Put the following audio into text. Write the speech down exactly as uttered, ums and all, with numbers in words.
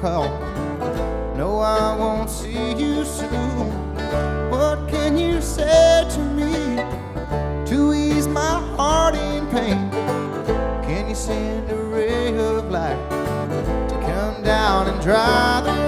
call. No, I won't see you soon. What can you say to me to ease my heart in pain? Can you send a ray of light to come down and dry the